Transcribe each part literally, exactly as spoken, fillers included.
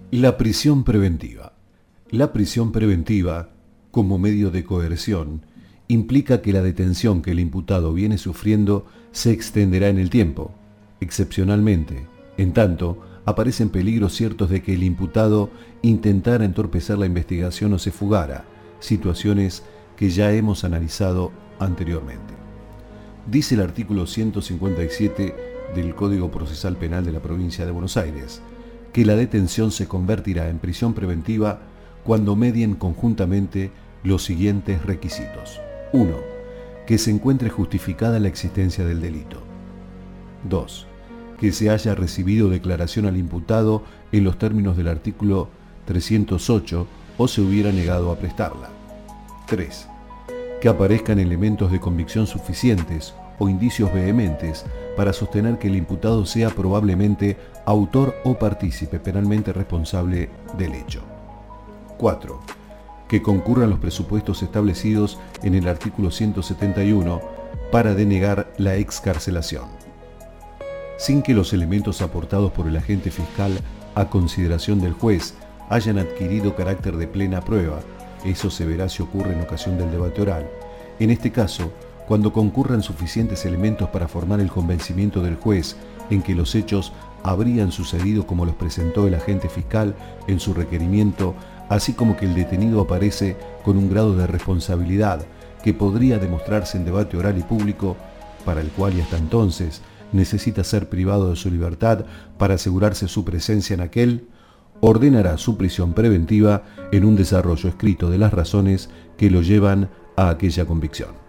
La prisión preventiva. La prisión preventiva, como medio de coerción, implica que la detención que el imputado viene sufriendo se extenderá en el tiempo, excepcionalmente, en tanto aparecen peligros ciertos de que el imputado intentara entorpecer la investigación o se fugara, situaciones que ya hemos analizado anteriormente. Dice el artículo ciento cincuenta y siete del Código Procesal Penal de la Provincia de Buenos Aires que la detención se convertirá en prisión preventiva cuando medien conjuntamente los siguientes requisitos. uno. Que se encuentre justificada la existencia del delito. dos. Que se haya recibido declaración al imputado en los términos del artículo trescientos ocho o se hubiera negado a prestarla. tres. Que aparezcan elementos de convicción suficientes o indicios vehementes para sostener que el imputado sea probablemente autor o partícipe penalmente responsable del hecho. cuatro. Que concurran los presupuestos establecidos en el artículo ciento setenta y uno para denegar la excarcelación, sin que los elementos aportados por el agente fiscal a consideración del juez hayan adquirido carácter de plena prueba. Eso se verá si ocurre en ocasión del debate oral. En este caso, cuando concurran suficientes elementos para formar el convencimiento del juez en que los hechos habrían sucedido como los presentó el agente fiscal en su requerimiento, así como que el detenido aparece con un grado de responsabilidad que podría demostrarse en debate oral y público, para el cual y hasta entonces necesita ser privado de su libertad para asegurarse su presencia en aquel, ordenará su prisión preventiva en un desarrollo escrito de las razones que lo llevan a aquella convicción.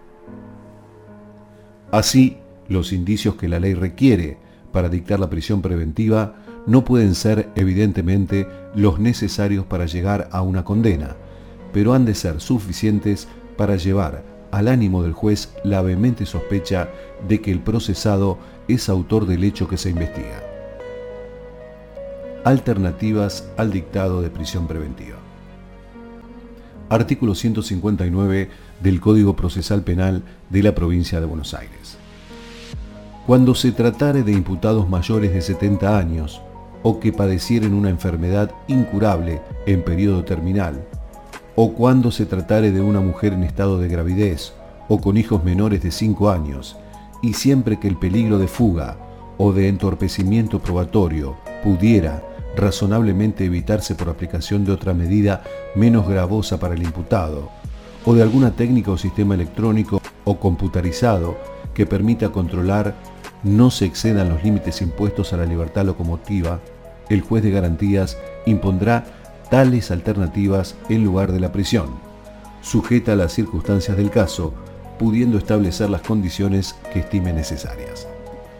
Así, los indicios que la ley requiere para dictar la prisión preventiva no pueden ser evidentemente los necesarios para llegar a una condena, pero han de ser suficientes para llevar al ánimo del juez la vehemente sospecha de que el procesado es autor del hecho que se investiga. Alternativas al dictado de prisión preventiva. Artículo ciento cincuenta y nueve del Código Procesal Penal de la Provincia de Buenos Aires. Cuando se tratare de imputados mayores de setenta años o que padecieren una enfermedad incurable en periodo terminal, o cuando se tratare de una mujer en estado de gravidez o con hijos menores de cinco años, y siempre que el peligro de fuga o de entorpecimiento probatorio pudiera razonablemente evitarse por aplicación de otra medida menos gravosa para el imputado, o de alguna técnica o sistema electrónico o computarizado que permita controlar no se excedan los límites impuestos a la libertad locomotiva, el juez de garantías impondrá tales alternativas en lugar de la prisión, sujeta a las circunstancias del caso, pudiendo establecer las condiciones que estime necesarias.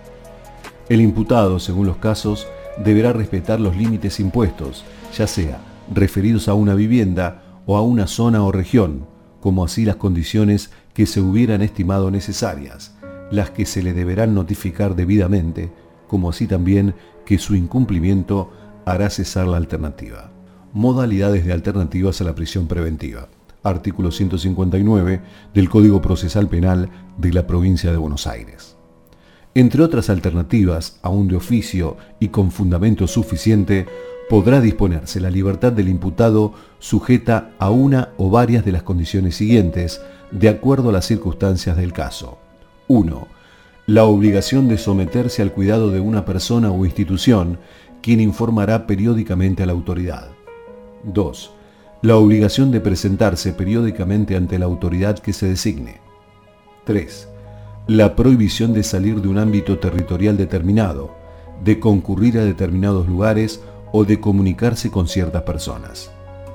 El imputado, según los casos, deberá respetar los límites impuestos, ya sea referidos a una vivienda o a una zona o región, como así las condiciones que se hubieran estimado necesarias, las que se le deberán notificar debidamente, como así también que su incumplimiento hará cesar la alternativa. Modalidades de alternativas a la prisión preventiva. Artículo ciento cincuenta y nueve del Código Procesal Penal de la Provincia de Buenos Aires. Entre otras alternativas, aún de oficio y con fundamento suficiente, podrá disponerse la libertad del imputado sujeta a una o varias de las condiciones siguientes, de acuerdo a las circunstancias del caso. uno. La obligación de someterse al cuidado de una persona o institución, quien informará periódicamente a la autoridad. dos. La obligación de presentarse periódicamente ante la autoridad que se designe. tres. La prohibición de salir de un ámbito territorial determinado, de concurrir a determinados lugares o de comunicarse con ciertas personas.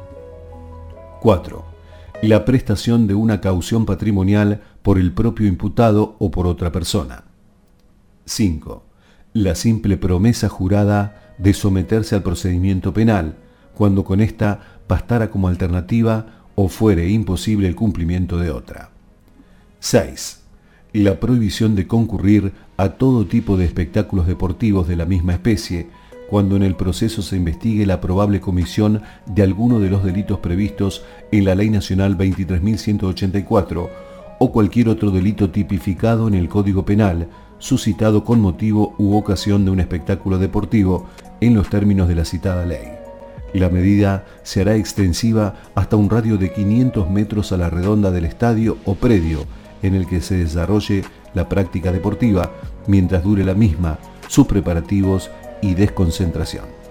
cuatro. La prestación de una caución patrimonial por el propio imputado o por otra persona. cinco. La simple promesa jurada de someterse al procedimiento penal, cuando con ésta bastara como alternativa o fuere imposible el cumplimiento de otra. seis. La prohibición de concurrir a todo tipo de espectáculos deportivos de la misma especie, cuando en el proceso se investigue la probable comisión de alguno de los delitos previstos en la Ley Nacional veintitrés mil ciento ochenta y cuatro o cualquier otro delito tipificado en el Código Penal, suscitado con motivo u ocasión de un espectáculo deportivo en los términos de la citada ley. La medida se hará extensiva hasta un radio de quinientos metros a la redonda del estadio o predio en el que se desarrolle la práctica deportiva, mientras dure la misma, sus preparativos y desconcentración.